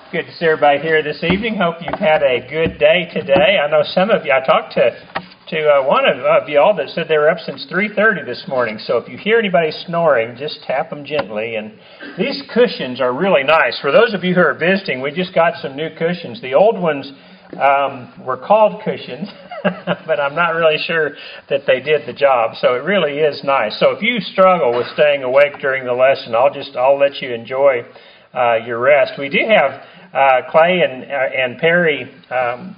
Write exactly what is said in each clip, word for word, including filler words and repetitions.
Good to see everybody here this evening. Hope you've had a good day today. I know some of you, I talked to to uh, one of, of you all that said they were up since three thirty this morning. So if you hear anybody snoring, just tap them gently. And these cushions are really nice. For those of you who are visiting, we just got some new cushions. The old ones um, were called cushions, but I'm not really sure that they did the job. So it really is nice. So if you struggle with staying awake during the lesson, I'll just I'll let you enjoy uh, your rest. We do have Uh, Clay and uh, and Perry um,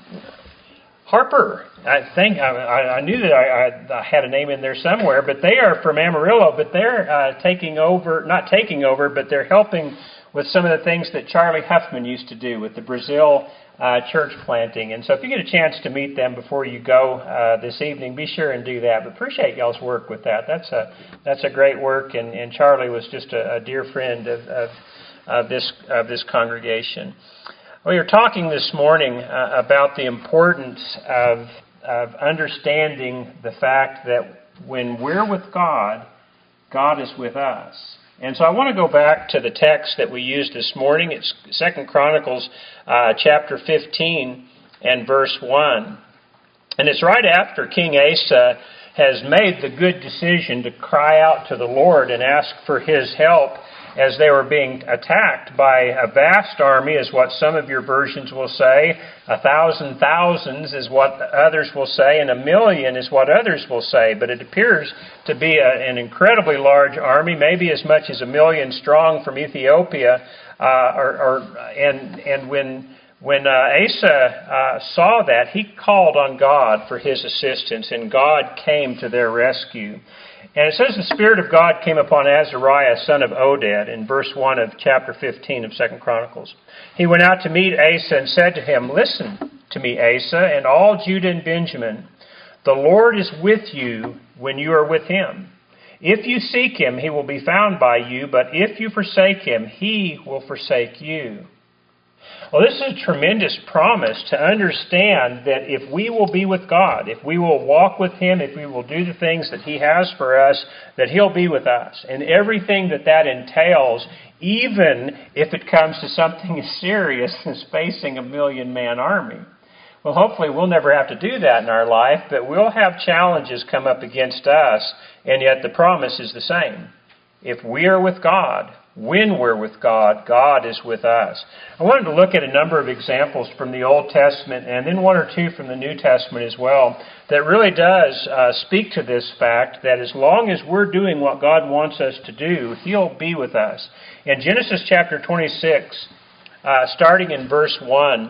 Harper. I think I, I knew that I, I had a name in there somewhere, but they are from Amarillo. But they're uh, taking over, not taking over, but they're helping with some of the things that Charlie Huffman used to do with the Brazil uh, church planting. And so, if you get a chance to meet them before you go uh, this evening, be sure and do that. But appreciate y'all's work with that. That's a that's a great work, and, and Charlie was just a, a dear friend of. of Of this of this congregation. We were talking this morning uh, about the importance of of understanding the fact that when we're with God, God is with us. And so I want to go back to the text that we used this morning. It's Second Chronicles uh, chapter fifteen and verse one. And it's right after King Asa has made the good decision to cry out to the Lord and ask for His help as they were being attacked by a vast army, is what some of your versions will say. A thousand thousands is what others will say, and a million is what others will say. But it appears to be a, an incredibly large army, maybe as much as a million strong from Ethiopia. Uh, or, or and and when when uh, Asa uh, saw that, he called on God for His assistance, and God came to their rescue. And it says the Spirit of God came upon Azariah, son of Oded, in verse one of chapter fifteen of Second Chronicles. He went out to meet Asa and said to him, "Listen to me, Asa, and all Judah and Benjamin. The Lord is with you when you are with Him. If you seek Him, He will be found by you, but if you forsake Him, He will forsake you." Well, this is a tremendous promise to understand that if we will be with God, if we will walk with Him, if we will do the things that He has for us, that He'll be with us. And everything that that entails, even if it comes to something as serious as facing a million-man army. Well, hopefully we'll never have to do that in our life, but we'll have challenges come up against us, and yet the promise is the same. If we are with God, when we're with God, God is with us. I wanted to look at a number of examples from the Old Testament and then one or two from the New Testament as well that really does uh, speak to this fact that as long as we're doing what God wants us to do, He'll be with us. In Genesis chapter twenty-six, uh, starting in verse one,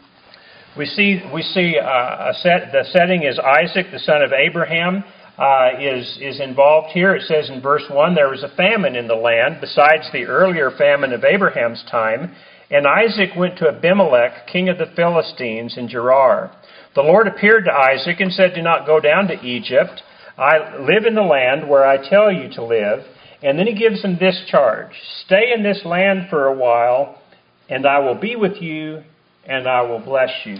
we see we see uh, a set, the setting is Isaac, the son of Abraham. Uh, is is involved here. It says in verse one, there was a famine in the land besides the earlier famine of Abraham's time, and Isaac went to Abimelech, king of the Philistines, in Gerar. The Lord appeared to Isaac and said, "Do not go down to Egypt. I live in the land where I tell you to live." And then He gives him this charge: "Stay in this land for a while, and I will be with you, and I will bless you."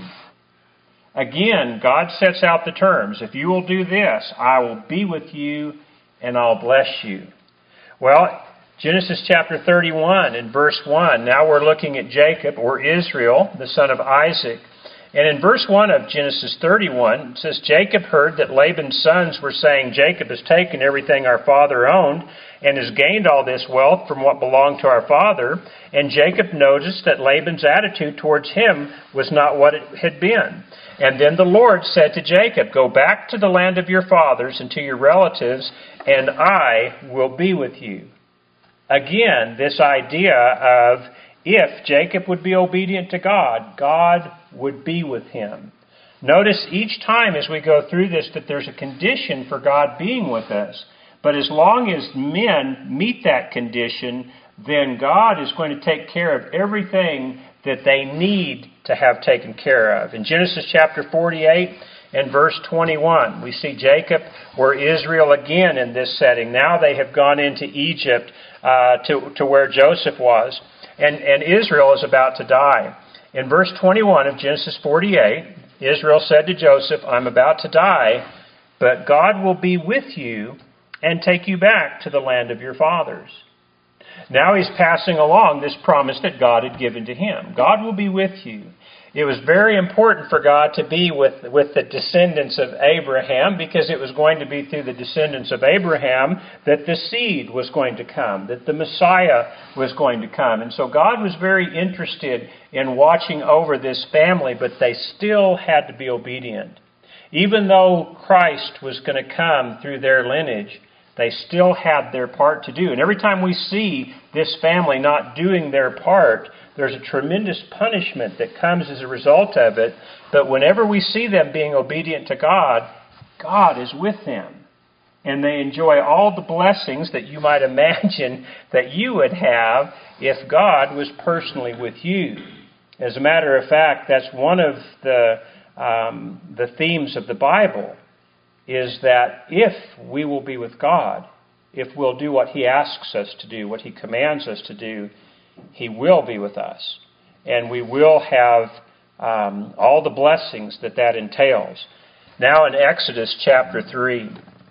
Again, God sets out the terms. If you will do this, I will be with you and I'll bless you. Well, Genesis chapter thirty-one and verse one, now we're looking at Jacob, or Israel, the son of Isaac. And in verse one of Genesis thirty-one, it says, "Jacob heard that Laban's sons were saying, 'Jacob has taken everything our father owned and has gained all this wealth from what belonged to our father.' And Jacob noticed that Laban's attitude towards him was not what it had been. And then the Lord said to Jacob, 'Go back to the land of your fathers and to your relatives, and I will be with you.'" Again, this idea of if Jacob would be obedient to God, God would be with him. Notice each time as we go through this that there's a condition for God being with us. But as long as men meet that condition, then God is going to take care of everything that they need to have taken care of. In Genesis chapter forty-eight and verse twenty-one, we see Jacob or Israel again in this setting. Now they have gone into Egypt uh, to, to where Joseph was. And, and Israel is about to die. In verse twenty-one of Genesis forty-eight, Israel said to Joseph, "I'm about to die, but God will be with you and take you back to the land of your fathers." Now he's passing along this promise that God had given to him. God will be with you. It was very important for God to be with, with the descendants of Abraham, because it was going to be through the descendants of Abraham that the seed was going to come, that the Messiah was going to come. And so God was very interested in watching over this family, but they still had to be obedient. Even though Christ was going to come through their lineage, they still had their part to do. And every time we see this family not doing their part, there's a tremendous punishment that comes as a result of it. But whenever we see them being obedient to God, God is with them. And they enjoy all the blessings that you might imagine that you would have if God was personally with you. As a matter of fact, that's one of the, um, the themes of the Bible, is that if we will be with God, if we'll do what He asks us to do, what He commands us to do, He will be with us. And we will have um, all the blessings that that entails. Now in Exodus chapter three,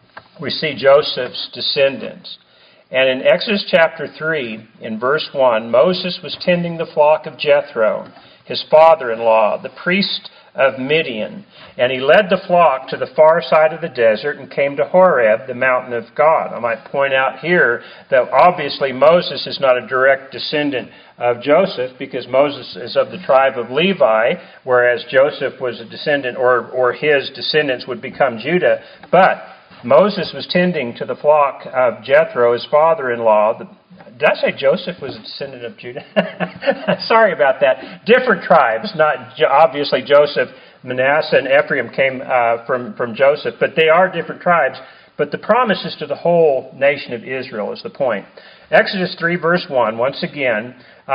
we see Joseph's descendants. And in Exodus chapter three, in verse one, Moses was tending the flock of Jethro, his father-in-law, the priest of Midian, and he led the flock to the far side of the desert and came to Horeb, the mountain of God. I might point out here that obviously Moses is not a direct descendant of Joseph, because Moses is of the tribe of Levi, whereas Joseph was a descendant, or, or his descendants would become Judah. But Moses was tending to the flock of Jethro, his father-in-law. The, did I say Joseph was a descendant of Judah? Sorry about that. Different tribes, not obviously Joseph, Manasseh, and Ephraim came uh, from, from Joseph, but they are different tribes. But the promise is to the whole nation of Israel is the point. Exodus three, verse one, once again, uh,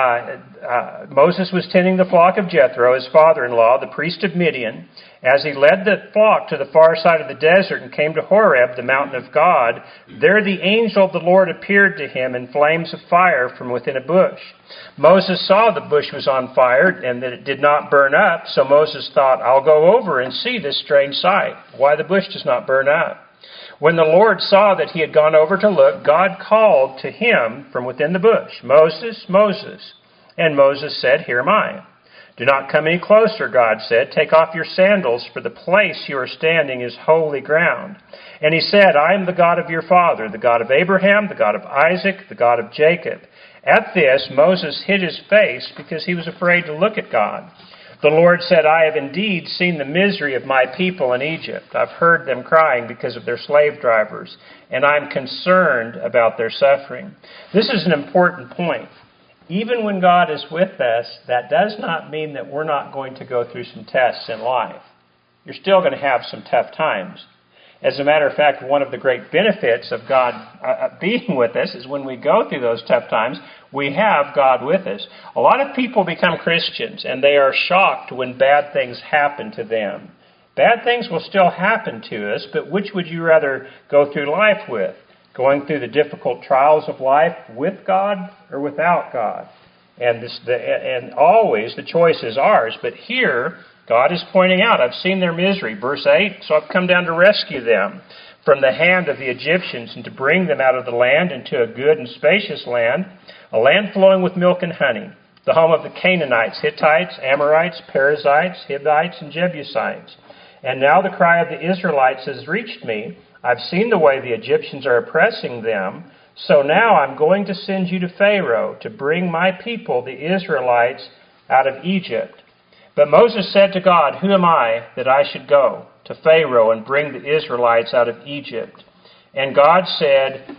uh, Moses was tending the flock of Jethro, his father-in-law, the priest of Midian. As he led the flock to the far side of the desert and came to Horeb, the mountain of God, there the angel of the Lord appeared to him in flames of fire from within a bush. Moses saw the bush was on fire and that it did not burn up, so Moses thought, I'll go over and see this strange sight, why the bush does not burn up. When the Lord saw that he had gone over to look, God called to him from within the bush, Moses, Moses. And Moses said, Here am I. Do not come any closer, God said. Take off your sandals, for the place you are standing is holy ground. And he said, I am the God of your father, the God of Abraham, the God of Isaac, the God of Jacob. At this, Moses hid his face because he was afraid to look at God. The Lord said, I have indeed seen the misery of my people in Egypt. I've heard them crying because of their slave drivers, and I'm concerned about their suffering. This is an important point. Even when God is with us, that does not mean that we're not going to go through some tests in life. You're still going to have some tough times. As a matter of fact, one of the great benefits of God uh, being with us is when we go through those tough times, we have God with us. A lot of people become Christians, and they are shocked when bad things happen to them. Bad things will still happen to us, but which would you rather go through life with? Going through the difficult trials of life with God or without God? And this, the, and always the choice is ours. But here, God is pointing out, I've seen their misery. Verse eight, so I've come down to rescue them from the hand of the Egyptians and to bring them out of the land into a good and spacious land, a land flowing with milk and honey, the home of the Canaanites, Hittites, Amorites, Perizzites, Hivites, and Jebusites. And now the cry of the Israelites has reached me. I've seen the way the Egyptians are oppressing them. So now I'm going to send you to Pharaoh to bring my people, the Israelites, out of Egypt. But Moses said to God, Who am I that I should go to Pharaoh and bring the Israelites out of Egypt? And God said,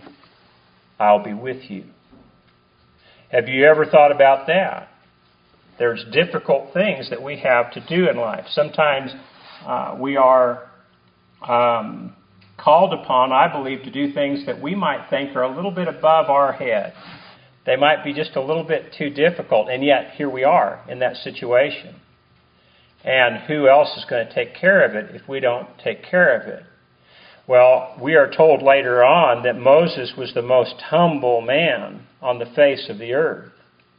I'll be with you. Have you ever thought about that? There's difficult things that we have to do in life. Sometimes uh, we are um, called upon, I believe, to do things that we might think are a little bit above our head. They might be just a little bit too difficult, and yet here we are in that situation. And who else is going to take care of it if we don't take care of it? Well, we are told later on that Moses was the most humble man on the face of the earth.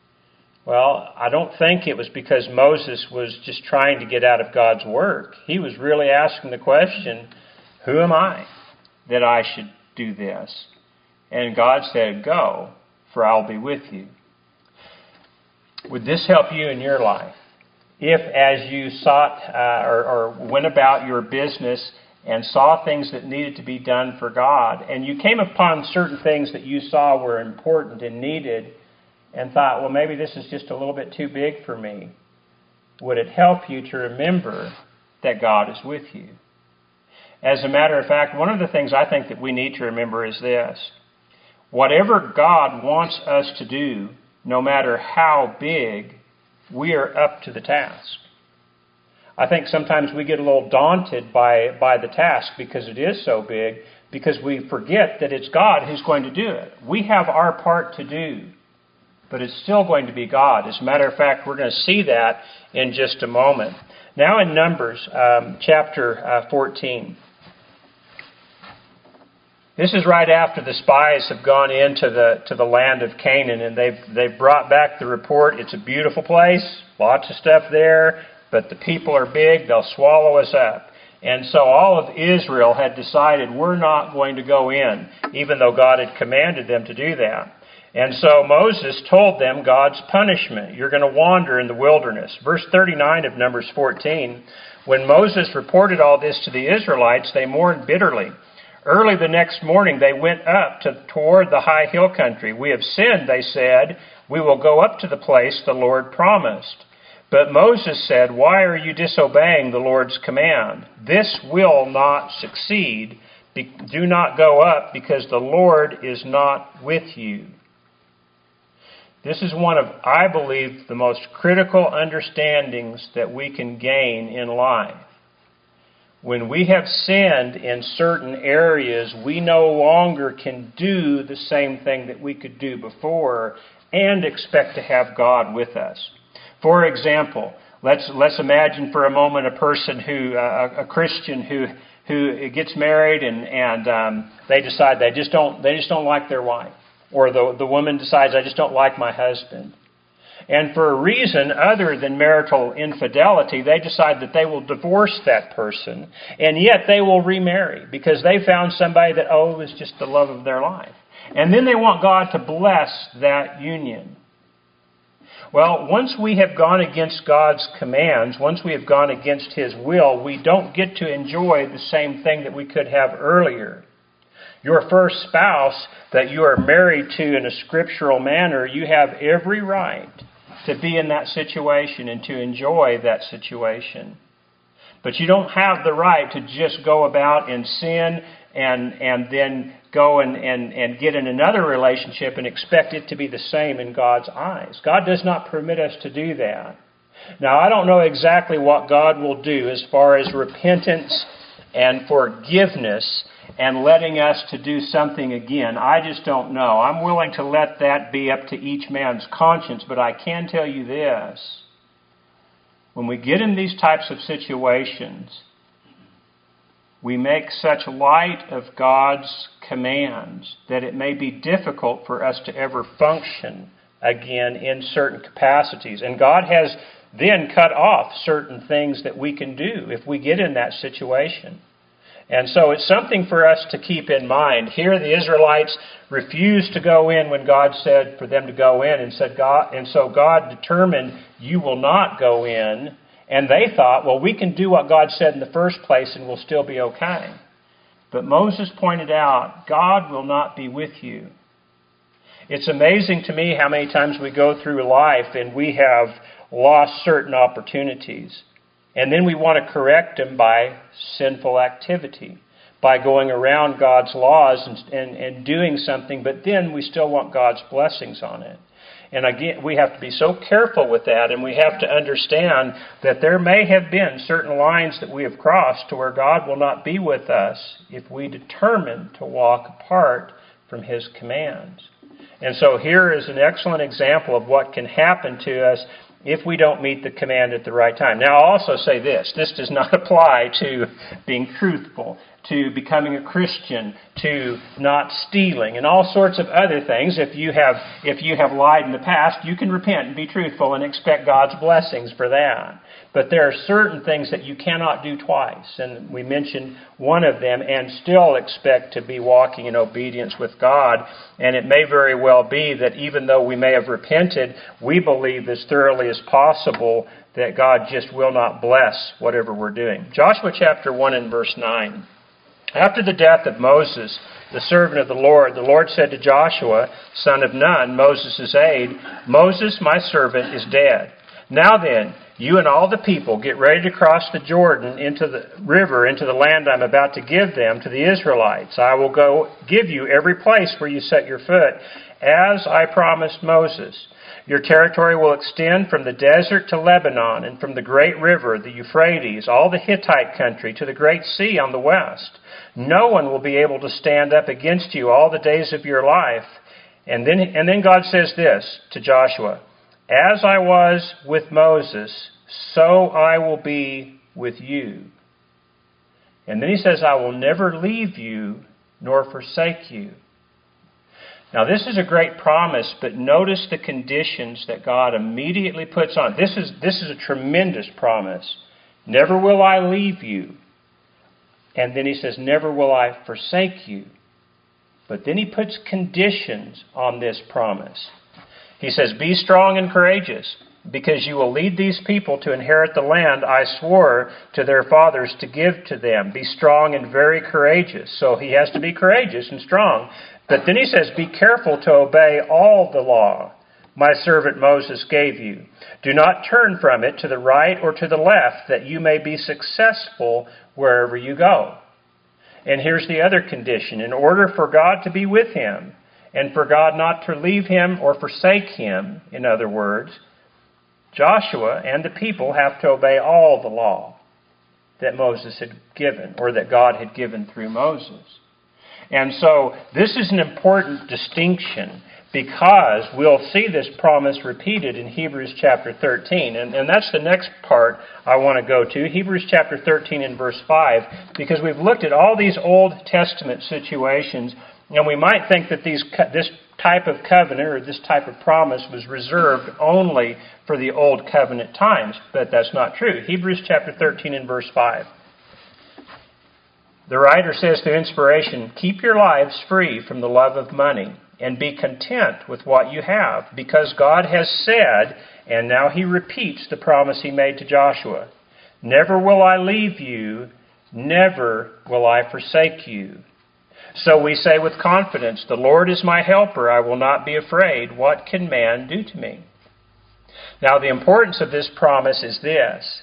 Well, I don't think it was because Moses was just trying to get out of God's work. He was really asking the question, who am I that I should do this? And God said, go, for I will be with you. Would this help you in your life? If as you sought uh, or, or went about your business and saw things that needed to be done for God, and you came upon certain things that you saw were important and needed, and thought, well, maybe this is just a little bit too big for me, would it help you to remember that God is with you? As a matter of fact, one of the things I think that we need to remember is this. Whatever God wants us to do, no matter how big, we are up to the task. I think sometimes we get a little daunted by, by the task because it is so big, because we forget that it's God who's going to do it. We have our part to do, but it's still going to be God. As a matter of fact, we're going to see that in just a moment. Now in Numbers um, chapter uh, fourteen. This is right after the spies have gone into the to the land of Canaan, and they've they've brought back the report. It's a beautiful place, lots of stuff there, but the people are big, they'll swallow us up. And so all of Israel had decided we're not going to go in, even though God had commanded them to do that. And so Moses told them God's punishment. You're going to wander in the wilderness. Verse thirty-nine of Numbers fourteen, when Moses reported all this to the Israelites, they mourned bitterly. Early the next morning they went up to, toward the high hill country. We have sinned, they said. We will go up to the place the Lord promised. But Moses said, why are you disobeying the Lord's command? This will not succeed. Be, do not go up, because the Lord is not with you. This is one of, I believe, the most critical understandings that we can gain in life. When we have sinned in certain areas, we no longer can do the same thing that we could do before and expect to have God with us. For example, let's let's imagine for a moment a person who, uh, a Christian who who gets married and and um, they decide they just don't they just don't like their wife, or the the woman decides I just don't like my husband. And for a reason other than marital infidelity, they decide that they will divorce that person, and yet they will remarry because they found somebody that, oh, is just the love of their life. And then they want God to bless that union. Well, once we have gone against God's commands, once we have gone against His will, we don't get to enjoy the same thing that we could have earlier. Your first spouse that you are married to in a scriptural manner, you have every right to be in that situation and to enjoy that situation. But you don't have the right to just go about and sin and and then go and, and, and get in another relationship and expect it to be the same in God's eyes. God does not permit us to do that. Now, I don't know exactly what God will do as far as repentance and forgiveness and letting us to do something again. I just don't know. I'm willing to let that be up to each man's conscience, but I can tell you this. When we get in these types of situations, we make such light of God's commands that it may be difficult for us to ever function again in certain capacities. And God has then cut off certain things that we can do if we get in that situation. And so it's something for us to keep in mind. Here the Israelites refused to go in when God said for them to go in, and said God, and so God determined you will not go in. And they thought, well, we can do what God said in the first place and we'll still be okay. But Moses pointed out, God will not be with you. It's amazing to me how many times we go through life and we have lost certain opportunities. And then we want to correct them by sinful activity, by going around God's laws and, and, and doing something, but then we still want God's blessings on it. And again, we have to be so careful with that, and we have to understand that there may have been certain lines that we have crossed to where God will not be with us if we determine to walk apart from His commands. And so here is an excellent example of what can happen to us if we don't meet the command at the right time. Now, I'll also say this. This does not apply to being truthful. to becoming a Christian, to not stealing, and all sorts of other things. If you have if you have lied in the past, you can repent and be truthful and expect God's blessings for that. But there are certain things that you cannot do twice, and we mentioned one of them, and still expect to be walking in obedience with God. And it may very well be that even though we may have repented, we believe as thoroughly as possible that God just will not bless whatever we're doing. Joshua chapter one and verse nine. After the death of Moses, the servant of the Lord, the Lord said to Joshua, son of Nun, Moses' aide, Moses, my servant, is dead. Now then, you and all the people get ready to cross the Jordan into the river, into the land I'm about to give them to the Israelites. I will go give you every place where you set your foot, as I promised Moses. Your territory will extend from the desert to Lebanon, and from the great river, the Euphrates, all the Hittite country, to the great sea on the west. No one will be able to stand up against you all the days of your life. And then, and then God says this to Joshua, as I was with Moses, so I will be with you. And then he says, I will never leave you nor forsake you. Now this is a great promise, but notice the conditions that God immediately puts on. This is, this is a tremendous promise. Never will I leave you. And then he says, never will I forsake you. But then he puts conditions on this promise. He says, be strong and courageous, because you will lead these people to inherit the land I swore to their fathers to give to them. Be strong and very courageous. So he has to be courageous and strong. But then he says, be careful to obey all the law my servant Moses gave you. Do not turn from it to the right or to the left, that you may be successful wherever you go. And here's the other condition. In order for God to be with him, and for God not to leave him or forsake him, in other words, Joshua and the people have to obey all the law that Moses had given, or that God had given through Moses. And so this is an important distinction, because we'll see this promise repeated in Hebrews chapter thirteen. And, and that's the next part I want to go to, Hebrews chapter thirteen and verse five, because we've looked at all these Old Testament situations, and we might think that these this type of covenant or this type of promise was reserved only for the Old Covenant times, but that's not true. Hebrews chapter thirteen and verse five. The writer says through inspiration, keep your lives free from the love of money, and be content with what you have, because God has said, and now he repeats the promise he made to Joshua, never will I leave you, never will I forsake you. So we say with confidence, the Lord is my helper, I will not be afraid. What can man do to me? Now the importance of this promise is this.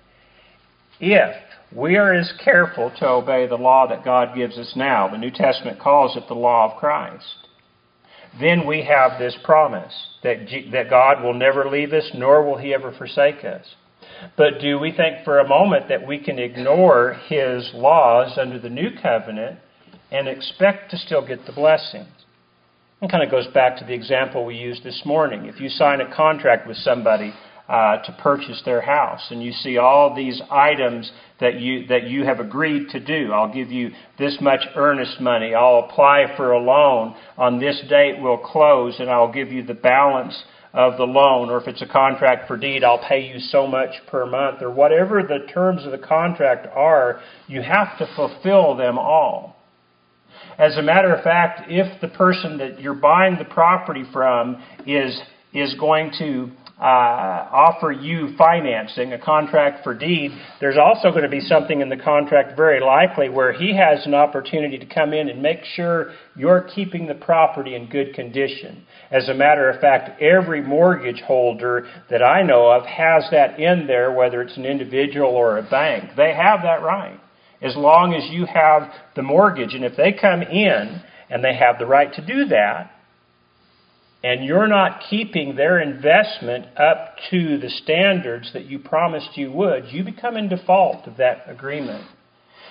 If we are as careful to obey the law that God gives us now, the New Testament calls it the law of Christ, then we have this promise that, G- that God will never leave us, nor will he ever forsake us. But do we think for a moment that we can ignore his laws under the New Covenant and expect to still get the blessings? It kind of goes back to the example we used this morning. If you sign a contract with somebody uh, to purchase their house, and you see all these items that you that you have agreed to do, I'll give you this much earnest money, I'll apply for a loan, on this date we'll close, and I'll give you the balance of the loan, or if it's a contract for deed, I'll pay you so much per month, or whatever the terms of the contract are, you have to fulfill them all. As a matter of fact, if the person that you're buying the property from is is going to uh, offer you financing, a contract for deed, there's also going to be something in the contract very likely where he has an opportunity to come in and make sure you're keeping the property in good condition. As a matter of fact, every mortgage holder that I know of has that in there, whether it's an individual or a bank. They have that right, as long as you have the mortgage. And if they come in and they have the right to do that, and you're not keeping their investment up to the standards that you promised you would, you become in default of that agreement.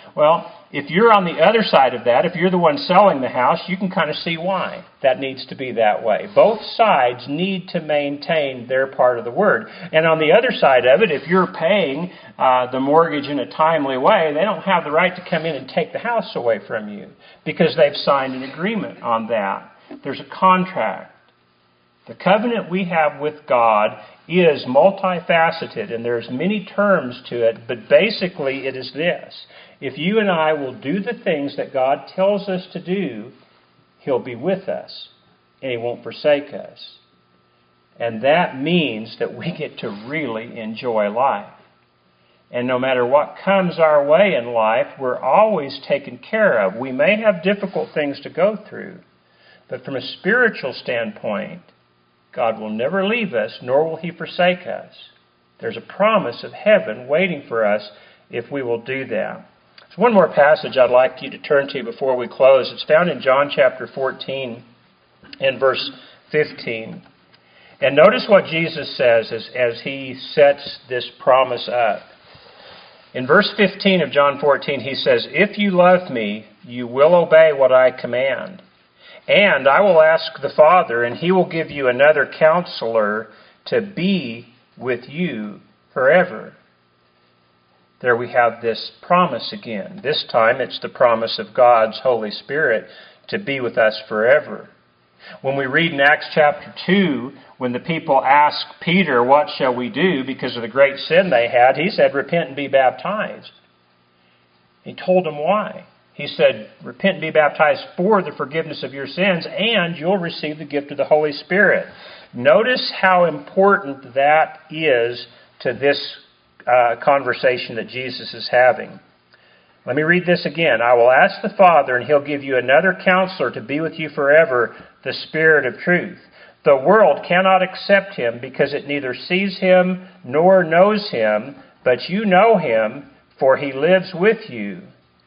Well, if you're on the other side of that, if you're the one selling the house, you can kind of see why that needs to be that way. Both sides need to maintain their part of the word. And on the other side of it, if you're paying uh, the mortgage in a timely way, they don't have the right to come in and take the house away from you because they've signed an agreement on that. There's a contract. The covenant we have with God is multifaceted, and there's many terms to it, but basically it is this. If you and I will do the things that God tells us to do, He'll be with us, and He won't forsake us. And that means that we get to really enjoy life. And no matter what comes our way in life, we're always taken care of. We may have difficult things to go through, but from a spiritual standpoint, God will never leave us, nor will He forsake us. There's a promise of heaven waiting for us if we will do that. There's one more passage I'd like you to turn to before we close. It's found in John chapter fourteen and verse fifteen. And notice what Jesus says as, as He sets this promise up. In verse fifteen of John fourteen, He says, "If you love me, you will obey what I command. And I will ask the Father, and He will give you another counselor to be with you forever." There we have this promise again. This time it's the promise of God's Holy Spirit to be with us forever. When we read in Acts chapter two, when the people asked Peter, "What shall we do?" because of the great sin they had, he said, "Repent and be baptized." He told them why. He said, "Repent and be baptized for the forgiveness of your sins, and you'll receive the gift of the Holy Spirit." Notice how important that is to this uh, conversation that Jesus is having. Let me read this again. "I will ask the Father, and He'll give you another counselor to be with you forever, the Spirit of truth. The world cannot accept Him because it neither sees Him nor knows Him, but you know Him, for He lives with you."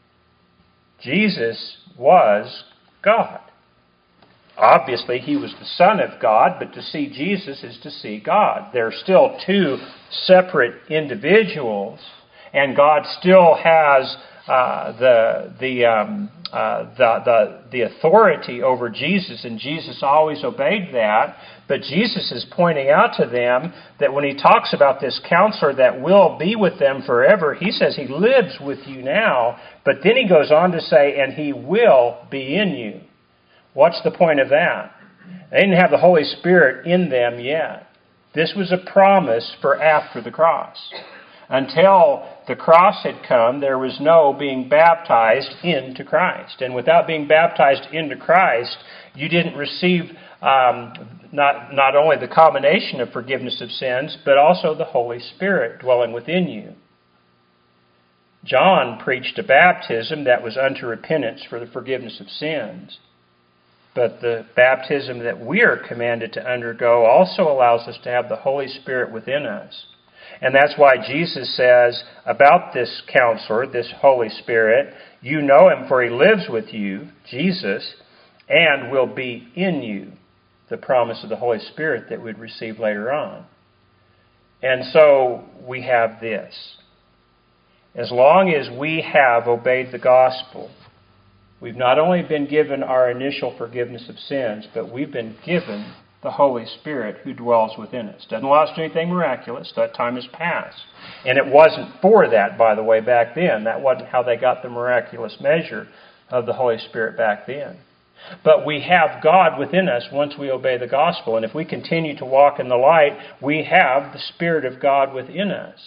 Jesus was God. Obviously, He was the Son of God, but to see Jesus is to see God. They're still two separate individuals, and God still has uh, the the, um, uh, the the the authority over Jesus, and Jesus always obeyed that. But Jesus is pointing out to them that when He talks about this counselor that will be with them forever, He says He lives with you now, but then He goes on to say, and He will be in you. What's the point of that? They didn't have the Holy Spirit in them yet. This was a promise for after the cross. Until the cross had come, there was no being baptized into Christ. And without being baptized into Christ, you didn't receive um, not, not only the combination of forgiveness of sins, but also the Holy Spirit dwelling within you. John preached a baptism that was unto repentance for the forgiveness of sins. But the baptism that we are commanded to undergo also allows us to have the Holy Spirit within us. And that's why Jesus says about this counselor, this Holy Spirit, you know Him for He lives with you, Jesus, and will be in you, the promise of the Holy Spirit that we'd receive later on. And so we have this. As long as we have obeyed the gospel, we've not only been given our initial forgiveness of sins, but we've been given the Holy Spirit who dwells within us. Doesn't allow us to do anything miraculous. That time has passed. And it wasn't for that, by the way, back then. That wasn't how they got the miraculous measure of the Holy Spirit back then. But we have God within us once we obey the gospel. And if we continue to walk in the light, we have the Spirit of God within us.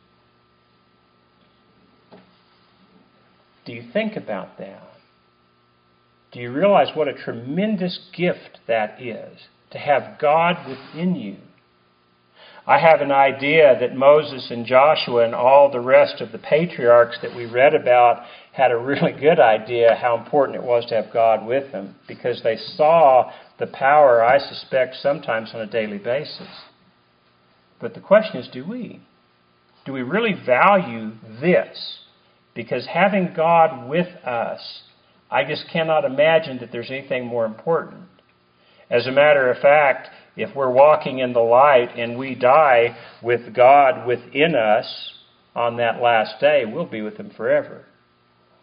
Do you think about that? Do you realize what a tremendous gift that is, to have God within you? I have an idea that Moses and Joshua and all the rest of the patriarchs that we read about had a really good idea how important it was to have God with them, because they saw the power, I suspect, sometimes on a daily basis. But the question is, do we? Do we really value this? Because having God with us, I just cannot imagine that there's anything more important. As a matter of fact, if we're walking in the light and we die with God within us on that last day, we'll be with Him forever.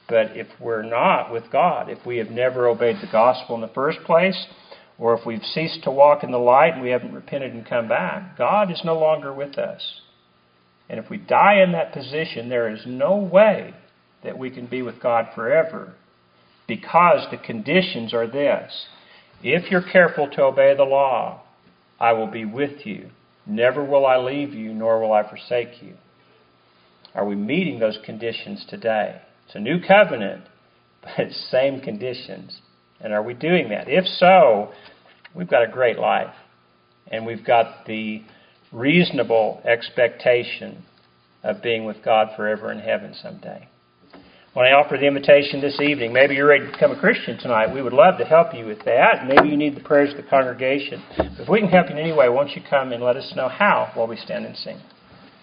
But if we're not with God, if we have never obeyed the gospel in the first place, or if we've ceased to walk in the light and we haven't repented and come back, God is no longer with us. And if we die in that position, there is no way that we can be with God forever, because the conditions are this. If you're careful to obey the law, I will be with you. Never will I leave you, nor will I forsake you. Are we meeting those conditions today? It's a new covenant, but it's same conditions. And are we doing that? If so, we've got a great life. And we've got the reasonable expectation of being with God forever in heaven someday. When I offer the invitation this evening, maybe you're ready to become a Christian tonight. We would love to help you with that. Maybe you need the prayers of the congregation. If we can help you in any way, won't you come and let us know how while we stand and sing.